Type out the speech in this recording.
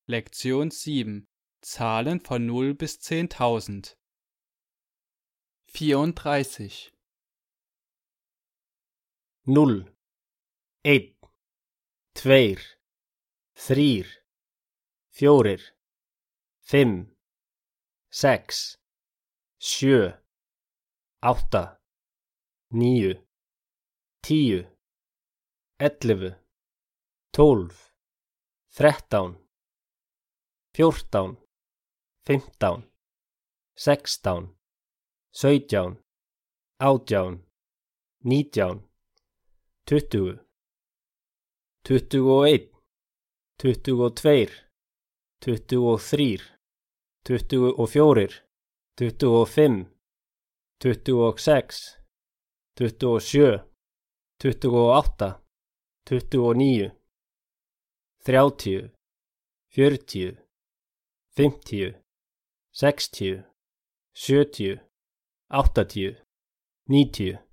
Lektion 7. Zahlen von 0 bis 10.000. 34. 0, 1, 2, 3, 4, 5, 6, 7, 8, 9, 10, 11, 12, 13, 14, 15, 16, 17, 18, 19, 20, 21, 22, 23, 24, 25, 26, 27, 28, 29, 30, 40, 50, 60, 70, 80, 90,